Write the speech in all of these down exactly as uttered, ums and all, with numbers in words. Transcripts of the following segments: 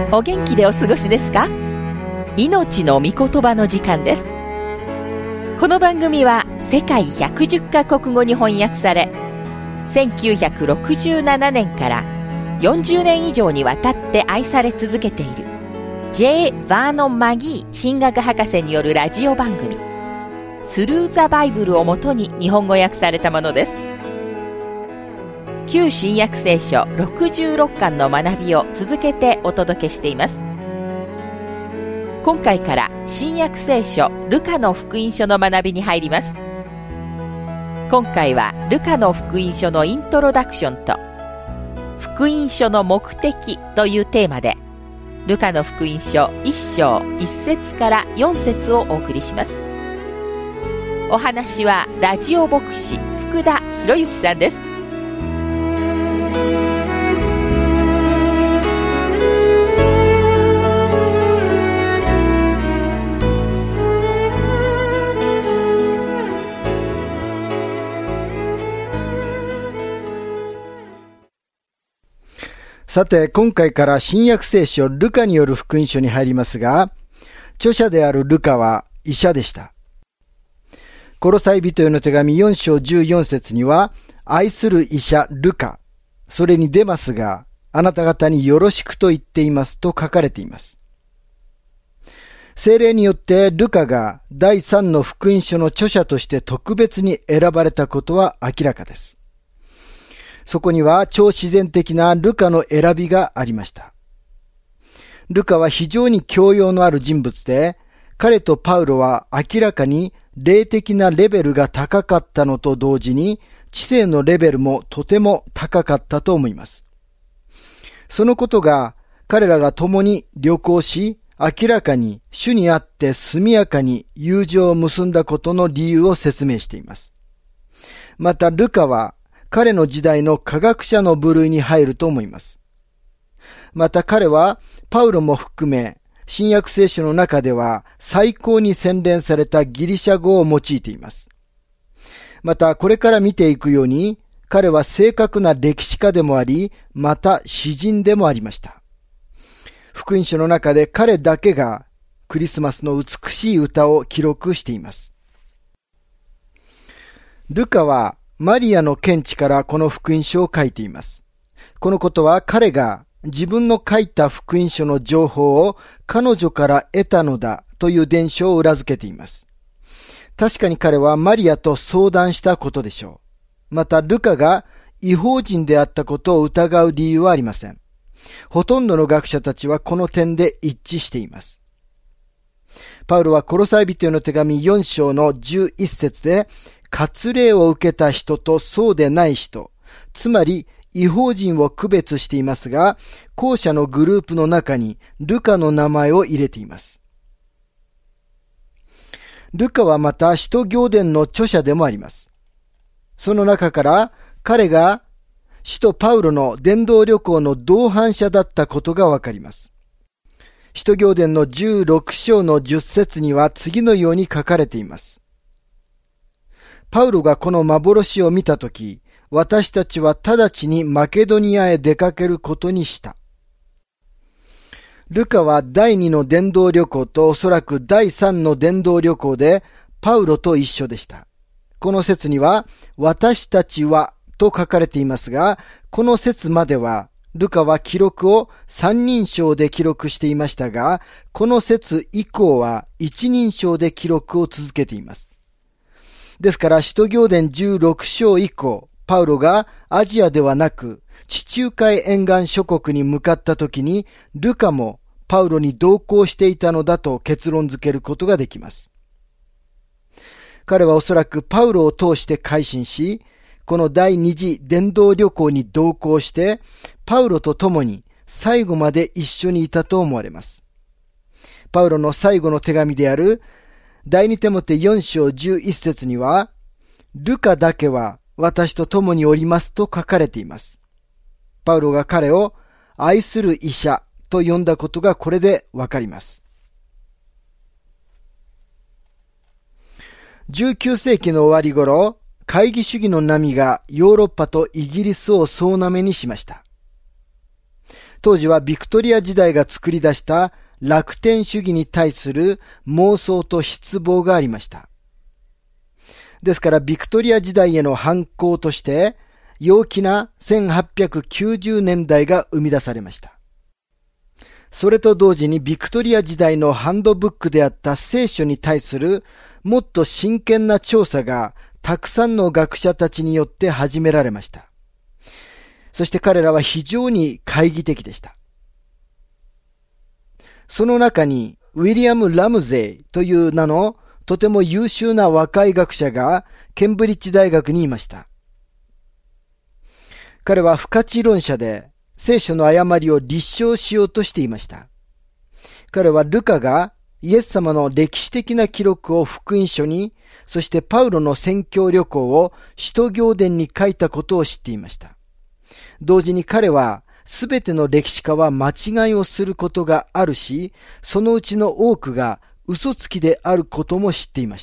お元気でお過ごしですか？命の御言葉の時間です。この番組は世界ひゃくじゅっカ国語に翻訳され、せんきゅうひゃくろくじゅうななねんからよんじゅうねん以上にわたって愛され続けている J. バーノン・マギー神学博士によるラジオ番組スルー・ザ・バイブルをもとに日本語訳されたものです。旧新約聖書ろくじゅうろっかんの学びを続けてお届けしています。今回から新約聖書ルカの福音書の学びに入ります。今回はルカの福音書のイントロダクションと福音書の目的というテーマでルカの福音書いっ章いっ節からよん節をお送りします。お話はラジオ牧師福田博之さんです。 さて、今回から新約聖書ルカによる福音書に入りますが、著者であるルカは医者でした。コロサイ人への手紙よん章じゅうよん節には、愛する医者ルカ、それにデマスがあなた方によろしくと言っていますと書かれています。聖霊によってルカが第三の福音書の著者として特別に選ばれたことは明らかです。そこには超自然的なルカの選びがありました。ルカは非常に教養のある人物で、彼とパウロは明らかに霊的なレベルが高かったのと同時に、知性のレベルもとても高かったと思います。そのことが彼らが共に旅行し、明らかに主にあって速やかに友情を結んだことの理由を説明しています。またルカは彼の時代の科学者の部類に入ると思います。また彼はパウロも含め新約聖書の中では最高に洗練されたギリシャ語を用いています。またこれから見ていくように彼は正確な歴史家でもあり、また詩人でもありました。福音書の中で彼だけがクリスマスの美しい歌を記録しています。ルカはマリアの見地からこの福音書を書いています。このことは彼が自分の書いた福音書の情報を彼女から得たのだという伝承を裏付けています。確かに彼はマリアと相談したことでしょう。またルカが異邦人であったことを疑う理由はありません。ほとんどの学者たちはこの点で一致しています。パウロはコロサイ人への手紙よん章のじゅういっ節で、割礼を受けた人とそうでない人、つまり異邦人を区別していますが、後者のグループの中にルカの名前を入れています。ルカはまた使徒行伝の著者でもあります。その中から彼が使徒パウロの伝道旅行の同伴者だったことがわかります。使徒行伝のじゅうろく章のじゅっ節には次のように書かれています。パウロがこの幻を見たとき、私たちは直ちにマケドニアへ出かけることにした。ルカは第二の伝道旅行とおそらく第三の伝道旅行でパウロと一緒でした。この説には、私たちはと書かれていますが、この説までは、ルカは記録を三人称で記録していましたが、この説以降は一人称で記録を続けています。ですから、使徒行伝じゅうろく章以降、パウロがアジアではなく、地中海沿岸諸国に向かった時に、ルカもパウロに同行していたのだと結論付けることができます。彼はおそらくパウロを通して改心し、この第二次伝道旅行に同行して、パウロと共に最後まで一緒にいたと思われます。パウロの最後の手紙である第二テモテよん章じゅういっ節には、ルカだけは私と共におりますと書かれています。パウロが彼を愛する医者と呼んだことがこれでわかります。じゅうきゅう世紀の終わり頃、懐疑主義の波がヨーロッパとイギリスを総なめにしました。 当時はビクトリア時代が作り出した楽天主義に対する妄想と失望がありました。ですからビクトリア時代への反抗として陽気なせんはっぴゃくきゅうじゅうねんだいが生み出されました。それと同時にビクトリア時代のハンドブックであった聖書に対するもっと真剣な調査がたくさんの学者たちによって始められました。そして彼らは非常に懐疑的でした。その中にウィリアム・ラムゼイという名のとても優秀な若い学者がケンブリッジ大学にいました。彼は不可知論者で聖書の誤りを立証しようとしていました。彼はルカがイエス様の歴史的な記録を福音書に、そしてパウロの宣教旅行を使徒行伝に書いたことを知っていました。同時に彼はすべての歴史家は間違いをすることがあるし、そのうちの多くが嘘つきであることも知っていました。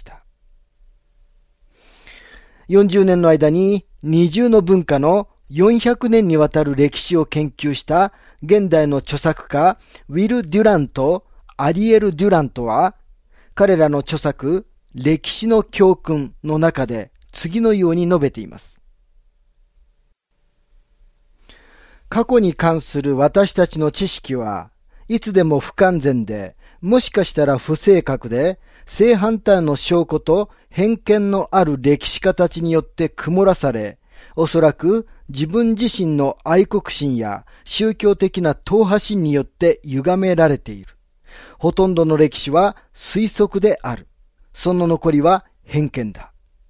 よんじゅうねんの間に二重の文化のよんひゃくねんにわたる歴史を研究した現代の著作家ウィル・デュラント、アリエル・デュラントは彼らの著作歴史の教訓の中で次のように述べています。過去に関する私たちの知識はいつでも不完全で、もしかしたら不正確で、正反対の証拠と偏見のある歴史家たちによって曇らされ、おそらく自分自身の愛国心や宗教的な党派心によって歪められている。ほとんどの歴史は推測である。その残りは偏見だ。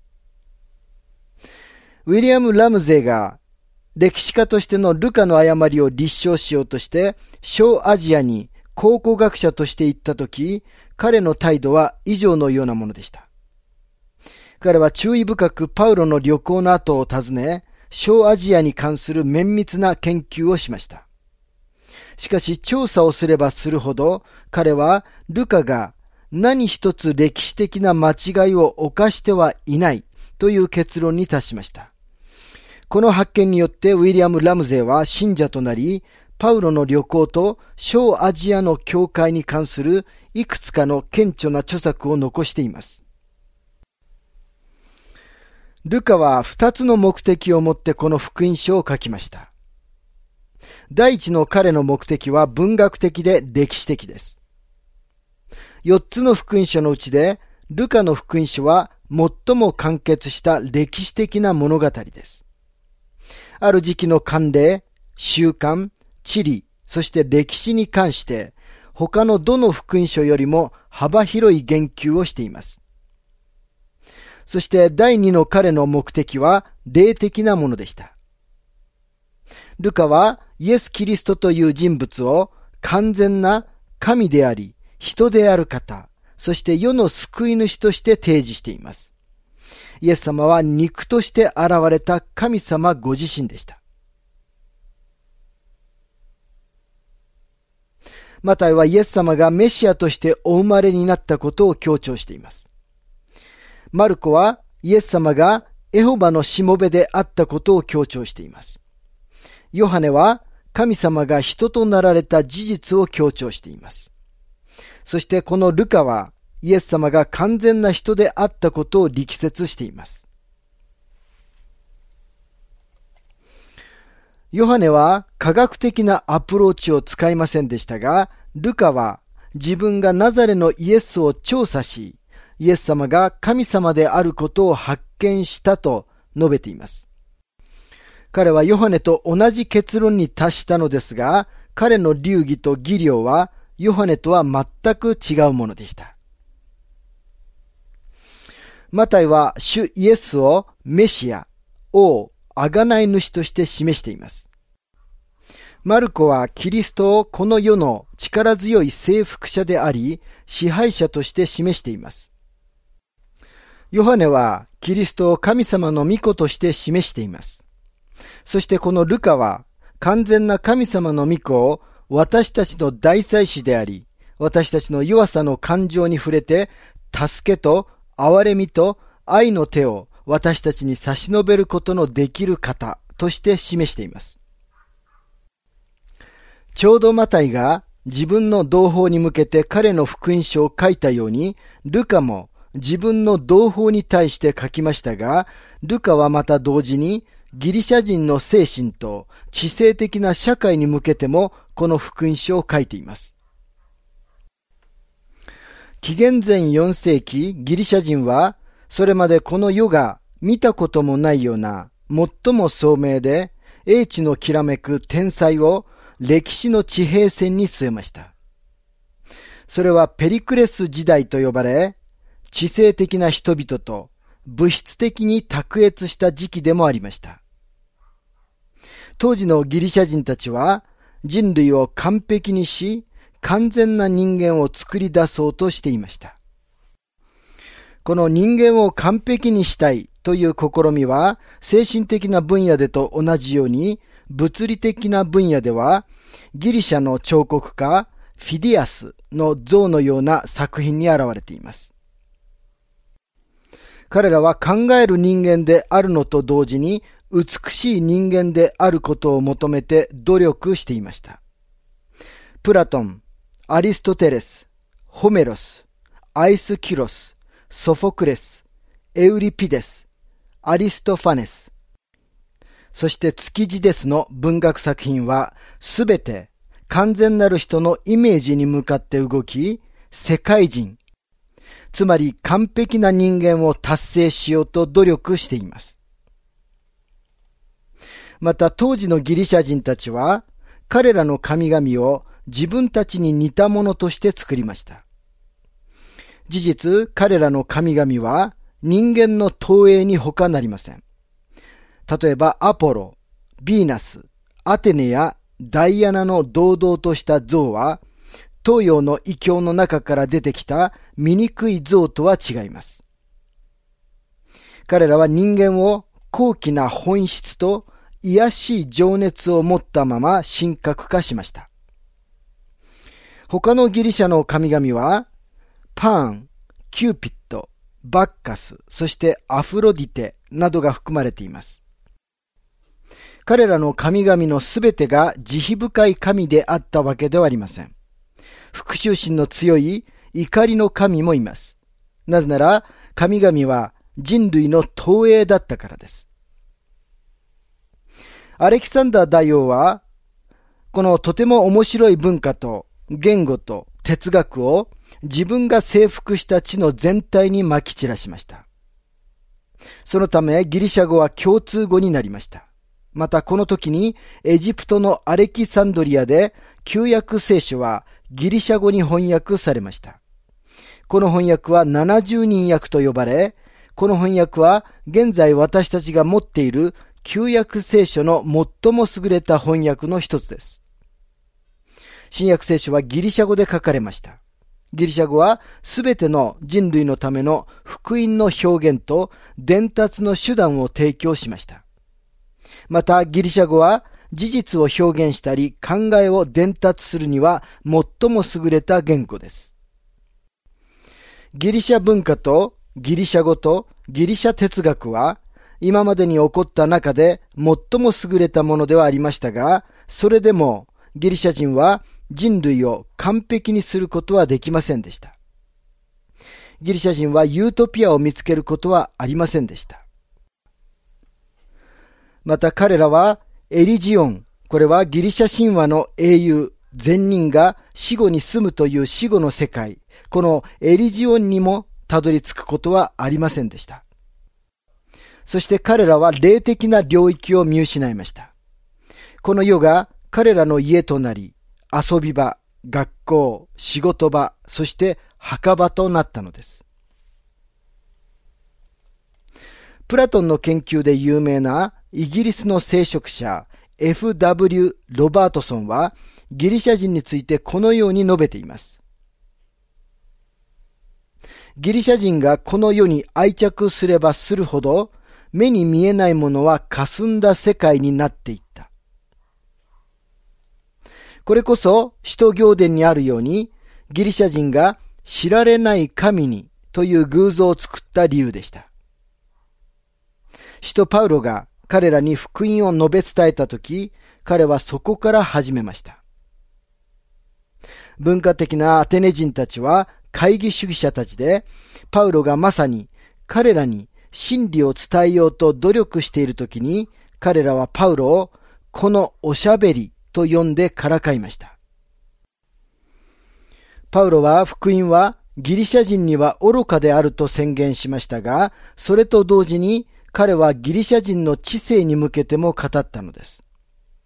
ウィリアム・ラムゼイが歴史家としてのルカの誤りを立証しようとして小アジアに考古学者として行ったとき、彼の態度は以上のようなものでした。彼は注意深くパウロの旅行の後を訪ね、小アジアに関する綿密な研究をしました。しかし調査をすればするほど、彼はルカが何一つ歴史的な間違いを犯してはいないという結論に達しました。この発見によってウィリアム・ラムゼイは信者となり、パウロの旅行と小アジアの教会に関するいくつかの顕著な著作を残しています。ルカは二つの目的を持ってこの福音書を書きました。第一の彼の目的は文学的で歴史的です。四つの福音書のうちで、ルカの福音書は最も完結した歴史的な物語です。ある時期の慣例、習慣、地理、そして歴史に関して、他のどの福音書よりも幅広い言及をしています。そして第二の彼の目的は霊的なものでした。ルカはイエス・キリストという人物を完全な神であり、人である方、そして世の救い主として提示しています。イエス様は肉として現れた神様ご自身でした。マタイはイエス様がメシアとしてお生まれになったことを強調しています。マルコはイエス様がエホバのしもべであったことを強調しています。ヨハネは神様が人となられた事実を強調しています。そしてこのルカはイエス様が完全な人であったことを力説しています。ヨハネは科学的なアプローチを使いませんでしたが、ルカは自分がナザレのイエスを調査し、イエス様が神様であることを発見したと述べています。彼はヨハネと同じ結論に達したのですが、彼の流儀と技量はヨハネとは全く違うものでした。マタイは主イエスをメシア、王、贖い主として示しています。マルコはキリストをこの世の力強い征服者であり、支配者として示しています。ヨハネはキリストを神様の御子として示しています。そしてこのルカは完全な神様の御子を私たちの大祭司であり、私たちの弱さの感情に触れて、助けと憐れみと愛の手を私たちに差し伸べることのできる方として示しています。 ちょうどマタイが自分の同胞に向けて彼の福音書を書いたように、ルカも自分の同胞に対して書きましたが、ルカはまた同時にギリシャ人の精神と知性的な社会に向けてもこの福音書を書いています。紀元前よん世紀、ギリシャ人はそれまでこの世が見たこともないような最も聡明で英知のきらめく天才を歴史の地平線に据えました。それはペリクレス時代と呼ばれ、知性的な人々と物質的に卓越した時期でもありました。当時のギリシャ人たちは人類を完璧にし、完全な人間を作り出そうとしていました。この人間を完璧にしたいという試みは、精神的な分野でと同じように、物理的な分野では、ギリシャの彫刻家、フィディアスの像のような作品に現れています。彼らは考える人間であるのと同時に、美しい人間であることを求めて努力していました。プラトン、アリストテレス、ホメロス、アイスキロス、ソフォクレス、エウリピデス、アリストファネス、そしてツキジデスの文学作品はすべて完全なる人のイメージに向かって動き、世界人、つまり完璧な人間を達成しようと努力しています。また当時のギリシャ人たちは彼らの神々を自分たちに似たものとして作りました。事実、彼らの神々は人間の投影に他なりません。例えばアポロ、ヴィーナス、アテネやダイアナの堂々とした像は東洋の異教の中から出てきた醜い像とは違います。彼らは人間を高貴な本質と卑しい情熱を持ったまま神格化しました。他のギリシャの神々はパーン、キューピッド、バッカス、そしてアフロディテなどが含まれています。彼らの神々のすべてが慈悲深い神であったわけではありません。復讐心の強い怒りの神もいます。なぜなら神々は人類の投影だったからです。アレキサンダー大王はこのとても面白い文化と言語と哲学を自分が征服した地の全体に撒き散らしました。そのためギリシャ語は共通語になりました。またこの時にエジプトのアレキサンドリアで旧約聖書はギリシャ語に翻訳されました。この翻訳はななじゅうにん訳と呼ばれ、この翻訳は現在私たちが持っている旧約聖書の最も優れた翻訳の一つです。新約聖書はギリシャ語で書かれました。ギリシャ語はすべての人類のための福音の表現と伝達の手段を提供しました。またギリシャ語は事実を表現したり考えを伝達するには最も優れた言語です。ギリシャ文化とギリシャ語とギリシャ哲学は今までに起こった中で最も優れたものではありましたが、それでもギリシャ人は人類を完璧にすることはできませんでした。ギリシャ人はユートピアを見つけることはありませんでした。また彼らはエリジオン、これはギリシャ神話の英雄、善人が死後に住むという死後の世界、このエリジオンにもたどり着くことはありませんでした。そして彼らは霊的な領域を見失いました。この世が彼らの家となり、遊び場、学校、仕事場、そして墓場となったのです。プラトンの研究で有名なイギリスの聖職者 エフダブリュー ロバートソンはギリシャ人についてこのように述べています。ギリシャ人がこの世に愛着すればするほど目に見えないものは霞んだ世界になっていった。これこそ使徒行伝にあるようにギリシャ人が知られない神にという偶像を作った理由でした。使徒パウロが彼らに福音を述べ伝えたとき、彼はそこから始めました。 文化的なアテネ人たちは懐疑主義者たちで、パウロがまさに彼らに真理を伝えようと努力しているときに、彼らはパウロをこのおしゃべりと呼んでからかいました。パウロは福音はギリシャ人には愚かであると宣言しましたが、それと同時に彼はギリシャ人の知性に向けても語ったのです。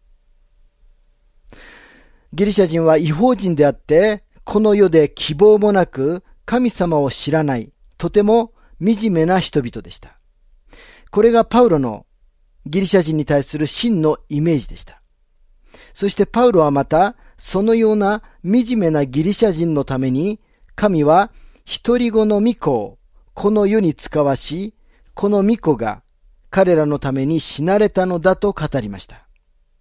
ギリシャ人は異邦人であって、この世で希望もなく神様を知らない、とても惨めな人々でした。これがパウロのギリシャ人に対する真のイメージでした。そしてパウロはまた、そのような惨めなギリシャ人のために、神は独り子の御子をこの世に使わし、この御子が彼らのために死なれたのだと語りました。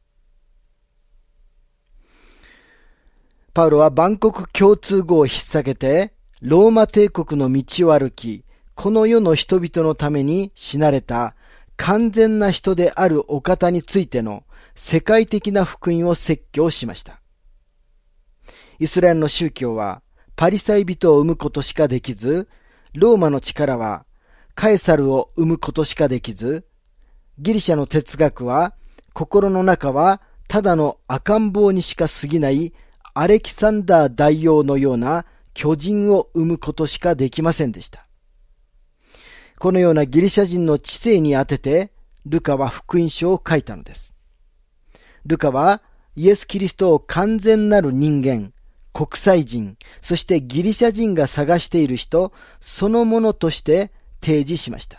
パウロは万国共通語を引っ提げて、ローマ帝国の道を歩き、この世の人々のために死なれた完全な人であるお方についての世界的な福音を説教しました。イスラエルの宗教はパリサイ人を生むことしかできず、ローマの力はカエサルを生むことしかできず、ギリシャの哲学は心の中はただの赤ん坊にしか過ぎないアレキサンダー大王のような巨人を生むことしかできませんでした。このようなギリシャ人の知性に当てて、ルカは福音書を書いたのです。ルカはイエス・キリストを完全なる人間、国際人、そしてギリシャ人が探している人そのものとして提示しました。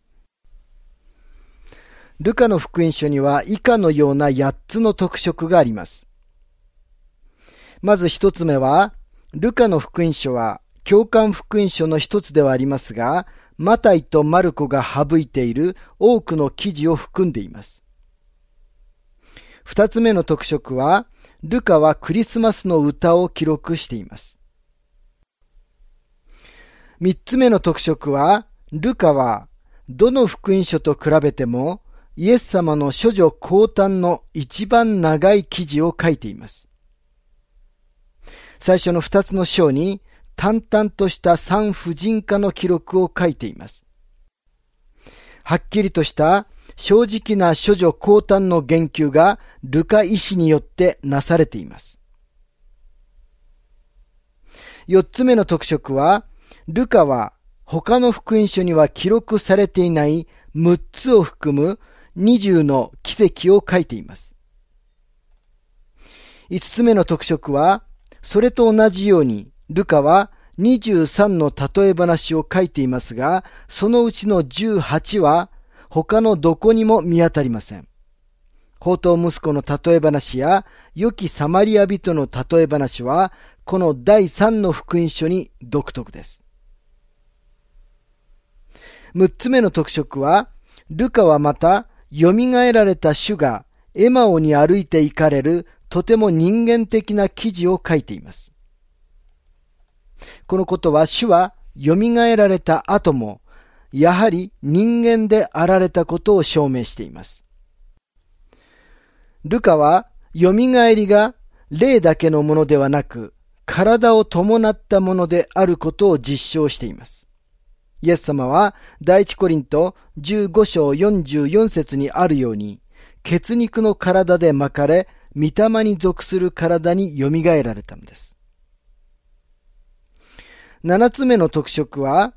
ルカの福音書には以下のようなやっつの特色があります。まず一つ目は、ルカの福音書は共感福音書の一つではありますが、マタイとマルコが省いている多くの記事を含んでいます。二つ目の特色は、ルカはクリスマスの歌を記録しています。三つ目の特色は、ルカはどの福音書と比べてもイエス様の処女降誕の一番長い記事を書いています。最初の二つの章に淡々とした産婦人科の記録を書いています。はっきりとした正直な処女降誕の言及がルカ医師によってなされています。四つ目の特色は、ルカは他の福音書には記録されていない六つを含む二十の奇跡を書いています。五つ目の特色は、それと同じように、ルカはにじゅうさんの例え話を書いていますが、そのうちのじゅうはちは他のどこにも見当たりません。放蕩息子の例え話や良きサマリア人の例え話は、このだいさんの福音書に独特です。六つ目の特色は、ルカはまた、蘇られた主がエマオに歩いて行かれるとても人間的な記事を書いています。このことは、主は蘇られた後も、やはり人間であられたことを証明しています。ルカは、蘇りが霊だけのものではなく、体を伴ったものであることを実証しています。イエス様は、第一コリントじゅうご章よんじゅうよん節にあるように、血肉の体で巻かれ、御霊に属する体に蘇られたのです。七つ目の特色は、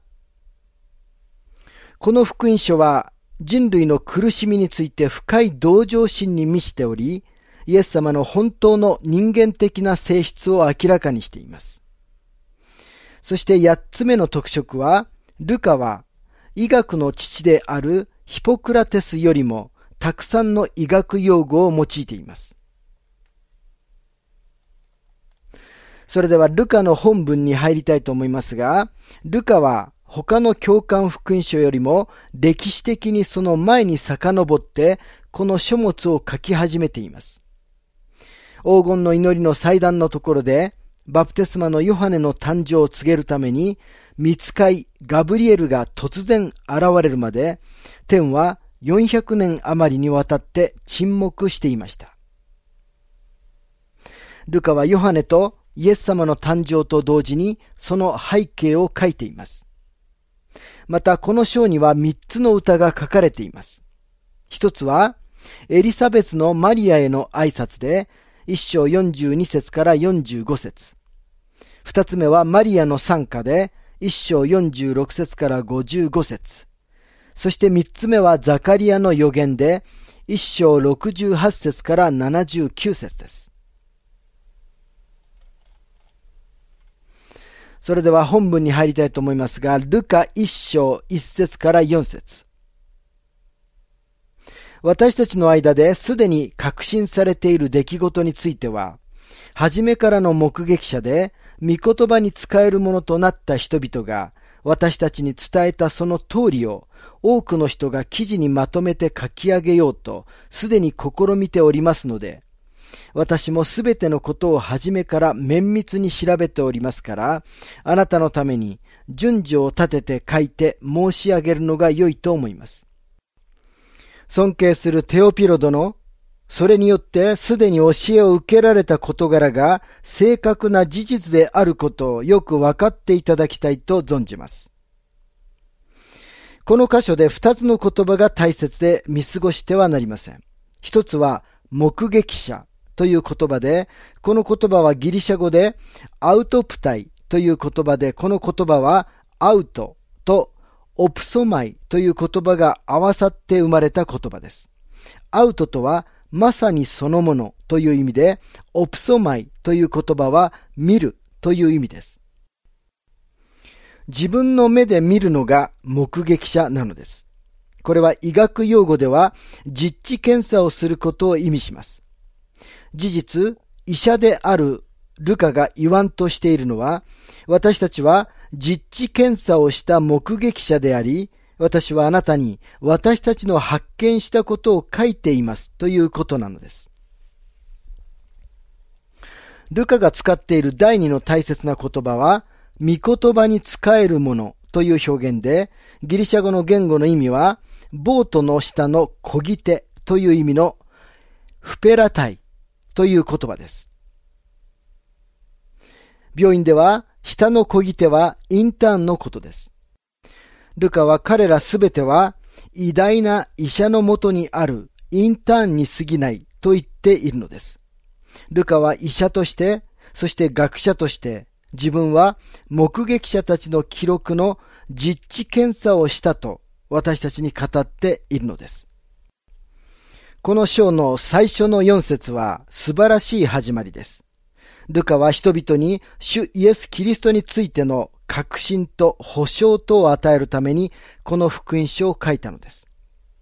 この福音書は人類の苦しみについて深い同情心に満ちており、イエス様の本当の人間的な性質を明らかにしています。そして八つ目の特色は、ルカは医学の父であるヒポクラテスよりもたくさんの医学用語を用いています。それではルカの本文に入りたいと思いますが、ルカは他の教会福音書よりも歴史的にその前に遡ってこの書物を書き始めています。黄金の祈りの祭壇のところでバプテスマのヨハネの誕生を告げるために御使いガブリエルが突然現れるまで、天はよんひゃくねん余りにわたって沈黙していました。ルカはヨハネとイエス様の誕生と同時にその背景を書いています。またこの章には三つの歌が書かれています。一つはエリサベスのマリアへの挨拶で一章よんじゅうに節からよんじゅうご節。二つ目はマリアの賛歌で一章よんじゅうろく節からごじゅうご節。そして三つ目はザカリアの預言で一章ろくじゅうはち節からななじゅうきゅう節です。それでは本文に入りたいと思いますが、ルカ一章一節から四節。私たちの間ですでに確信されている出来事については、初めからの目撃者で、御言葉に使えるものとなった人々が、私たちに伝えたその通りを、多くの人が記事にまとめて書き上げようと、すでに試みておりますので、私もすべてのことを初めから綿密に調べておりますから、あなたのために順序を立てて書いて申し上げるのが良いと思います。尊敬するテオピロ殿、それによってすでに教えを受けられた事柄が正確な事実であることをよく分かっていただきたいと存じます。この箇所で二つの言葉が大切で見過ごしてはなりません。一つは目撃者という言葉で、この言葉はギリシャ語でアウトプタイという言葉で、この言葉はアウトとオプソマイという言葉が合わさって生まれた言葉です。アウトとはまさにそのものという意味で、オプソマイという言葉は見るという意味です。自分の目で見るのが目撃者なのです。これは医学用語では実地検査をすることを意味します。事実、医者であるルカが言わんとしているのは、私たちは実地検査をした目撃者であり、私はあなたに私たちの発見したことを書いていますということなのです。ルカが使っている第二の大切な言葉は、御言葉に使えるものという表現で、ギリシャ語の言語の意味は、ボートの下の漕ぎ手という意味のフペラタイという言葉です。病院では、下の漕ぎ手はインターンのことです。ルカは彼らすべては偉大な医者のもとにあるインターンに過ぎないと言っているのです。ルカは医者として、そして学者として、自分は目撃者たちの記録の実地検査をしたと私たちに語っているのです。この章の最初のよん節は素晴らしい始まりです。ルカは人々に主イエス・キリストについての確信と保証とを与えるためにこの福音書を書いたのです。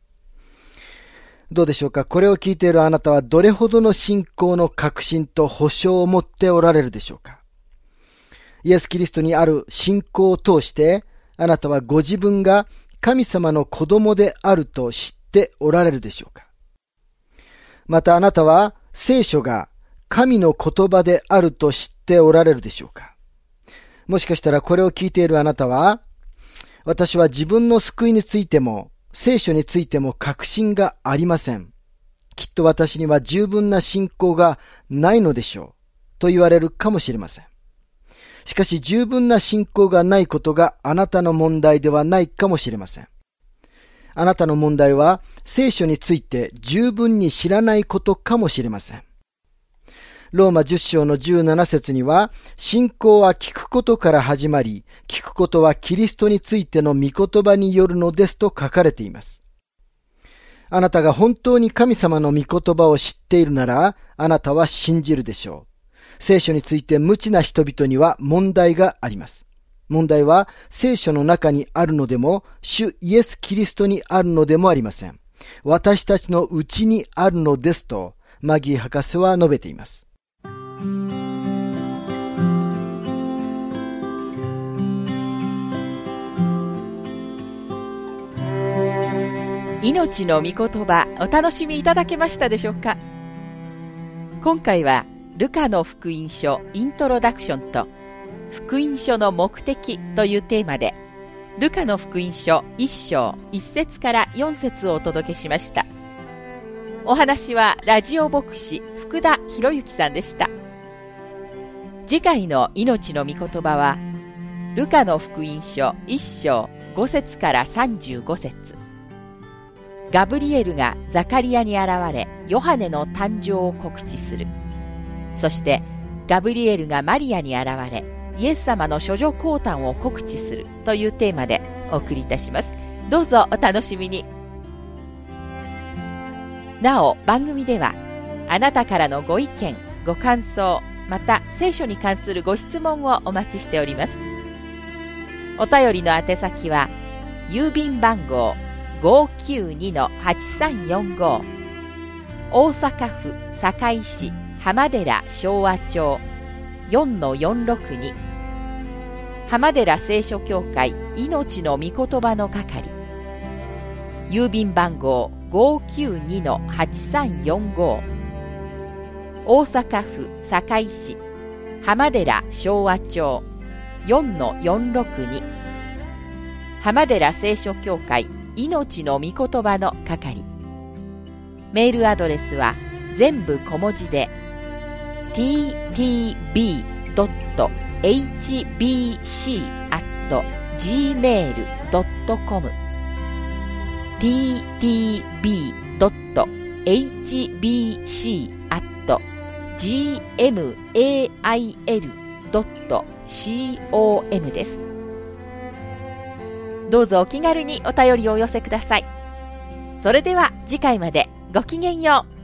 どうでしょうか。これを聞いているあなたはどれほどの信仰の確信と保証を持っておられるでしょうか。イエス・キリストにある信仰を通してあなたはご自分が神様の子供であると知っておられるでしょうか。またあなたは聖書が神の言葉であると知っておられるでしょうか。もしかしたらこれを聞いているあなたは、私は自分の救いについても聖書についても確信がありません。きっと私には十分な信仰がないのでしょうと言われるかもしれません。しかし十分な信仰がないことがあなたの問題ではないかもしれません。あなたの問題は聖書について十分に知らないことかもしれません。ローマじゅっ章のじゅうなな節には、信仰は聞くことから始まり、聞くことはキリストについての御言葉によるのですと書かれています。あなたが本当に神様の御言葉を知っているなら、あなたは信じるでしょう。聖書について無知な人々には問題があります。問題は聖書の中にあるのでも、主イエス・キリストにあるのでもありません。私たちのうちにあるのですと、マギー博士は述べています。 命の御言葉、お楽しみいただけましたでしょうか。今回はルカの福音書イントロダクションと福音書の目的というテーマで、ルカの福音書一章一節から四節をお届けしました。お話はラジオ牧師福田博之さんでした。 次回の命の御言葉は、ルカの福音書いっ章ご節からさんじゅうご節。ガブリエルがザカリアに現れ、ヨハネの誕生を告知する。そしてガブリエルがマリアに現れ、イエス様の処女降誕を告知するというテーマでお送りいたします。どうぞお楽しみに。なお、番組ではあなたからのご意見、ご感想、また聖書に関するご質問をお待ちしております。お便りの宛先は郵便番号 ごーきゅうにのはちさんよんご、 大阪府堺市浜寺昭和町 よんのよんろくに、 浜寺聖書協会命の御言葉の係、郵便番号 ごーきゅうにのはちさんよんご、大阪府堺市浜寺昭和町 よんのよんろくに、 浜寺聖書協会命の御言葉の係。メールアドレスは全部小文字で ティーティービードットエイチビーシー アット ジーメール ドットコム ティーティービードットエイチビーシー アット ジーエムエーアイエル ドットコム です。どうぞお気軽にお便りをお寄せください。それでは次回までごきげんよう。